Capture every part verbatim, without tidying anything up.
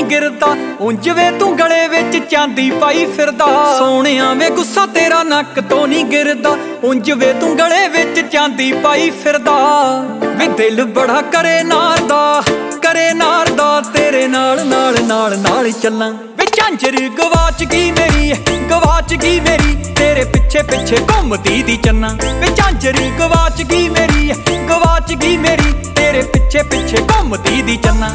ਗਿਰਦਾ ਉਂਝ ਵੇ ਤੂੰ ਗਲੇ ਵਿੱਚ ਚਾਂਦੀ ਪਾਈ ਫਿਰਦਾ। ਸੋਹਣਿਆ ਵੇ ਗੁੱਸਾ ਤੇਰਾ ਨੱਕ ਤੋਂ ਨਹੀਂ ਗਿਰਦਾ ਉਂਝ ਵੇ ਤੂੰ ਗਲੇ ਵਿੱਚ ਚਾਂਦੀ ਪਾਈ ਫਿਰਦਾ। ਵੇ ਦਿਲ ਬੜਾ ਕਰੇ ਨਾਰ ਦਾ ਕਰੇ ਨਾਰ ਦਾ ਤੇਰੇ ਨਾਲ ਨਾਲ ਨਾਲ ਨਾਲ ਚੱਲਾਂ। ਵੇ ਝਾਂਜਰ ਗਵਾਚ ਗਈ ਮੇਰੀ ਗਵਾਚ ਗਈ ਮੇਰੀ ਤੇਰੇ ਪਿੱਛੇ ਪਿੱਛੇ ਘੁੰਮਦੀ ਦੀ ਚੰਨਾ। ਵੇ ਝਾਂਜਰ ਗਵਾਚ ਗਈ ਮੇਰੀ ਗਵਾਚ ਗਈ ਮੇਰੀ ਤੇਰੇ ਪਿੱਛੇ ਪਿੱਛੇ ਘੁੰਮਦੀ ਦੀ ਚੰਨਾ।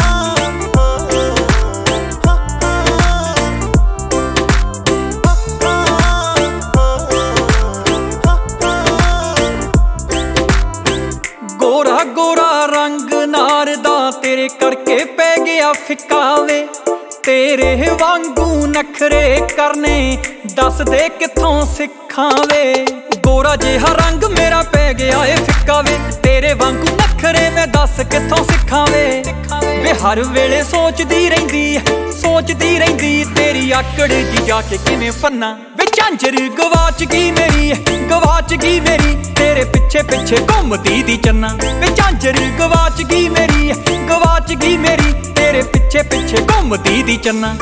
ਗੋਰਾ ਗੋਰਾ ਰੰਗ ਨਾਰ ਦਾ ਤੇਰੇ ਕਰਕੇ ਪੈ ਗਿਆ ਫਿੱਕਾ ਵੇ। ਤੇਰੇ ਵਾਂਗੂ ਨਖਰੇ ਕਰਨੇ ਦੱਸ ਦੇ ਕਿੱਥੋਂ ਸਿੱਖਾਂ ਵੇ। ਗੋਰਾ ਜਿਹਾ ਰੰਗ ਮੇਰਾ ਪੈ ਗਿਆ ਏ ਫਿੱਕਾ ਵੇ ਤੇਰੇ ਵਾਂਗੂ ਨਖਰੇ ਮੈਂ ਦੱਸ ਕਿੱਥੋਂ ਸਿੱਖਾਂ ਵੇ। ਵੇ ਹਰ ਵੇਲੇ ਸੋਚਦੀ ਰਹਿੰਦੀ ਸੋਚਦੀ ਰਹਿੰਦੀ ਤੇਰੀ ਆਕੜ ਜੀ ਜਾ ਕੇ ਕਿਵੇਂ ਫੰਨਾ। ਵੇ ਝਾਂਜਰ ਗਵਾਚ ਗਈ ਮੇਰੀ ਗਵਾਚ ਗਈ ਮੇਰੀ ਤੇਰੇ ਪਿੱਛੇ ਪਿੱਛੇ ਘੁੰਮਦੀ ਦੀ ਚੰਨਾ। ਵੇ ਝਾਂਜਰ ਗਵਾਚ ਗਈ ਮੇਰੀ ਗਵਾਚ ਗਈ ਮੇਰੀ ਤੇਰੇ ਪਿੱਛੇ ਪਿੱਛੇ ਘੁੰਮਦੀ ਦੀ ਚੰਨਾ।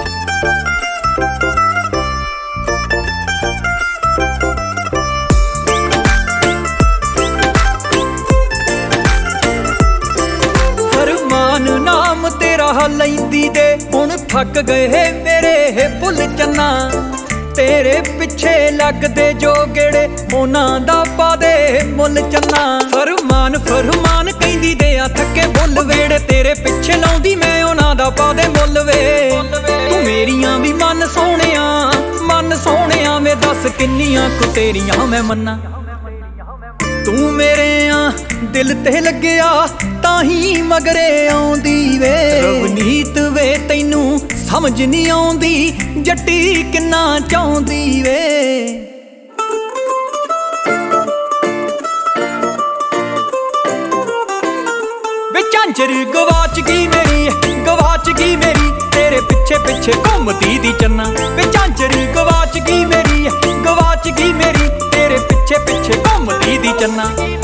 ਫਰਮਾਨ ਨਾਮ ਤੇਰਾ ਲੈਂਦੀ ਦੇ ਹੁਣ ਥੱਕ ਗਏ ਮੇਰੇ ਬੁੱਲ ਚੰਨਾ। ਤੇਰੇ ਪਿੱਛੇ ਲੱਗਦੇ ਜੋ ਗੇੜੇ ਉਹਨਾਂ ਦਾ ਪਾ ਦੇ ਮੁੱਲ ਚੰਨਾ। ਫਰਮਾਨ ਫਰਮਾਨ ਕਹਿੰਦੀ ਦੇ ਆ ਥੱਕੇ ਬੁੱਲ ਵੇੜੇ ਤੇਰੇ ਪਿੱਛੇ ਲਾਉਂਦੀ ਮੈਂ ਉਹਨਾਂ ਦਾ ਪਾ ਦੇ ਮੁੱਲ ਵੇ। ਤੂੰ ਮੇਰੀਆਂ ਵੀ ਮਨ ਸੋਹਣਿਆ ਮਨ ਸੋਹਣਿਆ ਵੇ ਦੱਸ ਕਿੰਨੀਆਂ ਕੁ ਤੇਰੀਆਂ ਮੈਂ ਮੰਨਾਂ। ਤੂੰ ਮੇਰੇ ਆ ਦਿਲ ਤੇ ਲੱਗਿਆ ਤਾਂ ਹੀ ਮਗਰੇ ਆਉਂਦੀ ਵੇ। ਰਵਨੀਤ ਵੇ ਤੈਨੂੰ ਸਮਝ ਨਹੀਂ ਆਉਂਦੀ ਜੱਟੀ ਕਿੰਨਾ ਚਾਹੁੰਦੀ ਵੇ। ਵੇ ਝਾਂਜਰ ਗਵਾਚ ਗਈ ਮੇਰੀ ਗਵਾਚ ਗਈ ਮੇਰੀ ਤੇਰੇ ਪਿੱਛੇ ਪਿੱਛੇ ਘੁੰਮਦੀ ਦੀ ਚੰਨਾ। ਵੇ ਝਾਂਜਰ ਗਵਾਚ ਗਈ ਮੇਰੀ ਗਵਾਚ ਗਈ ਮੇਰੀ ਤੇਰੇ ਪਿੱਛੇ ਪਿੱਛੇ ਘੁੰਮਦੀ ਦੀ ਚੰਨਾ।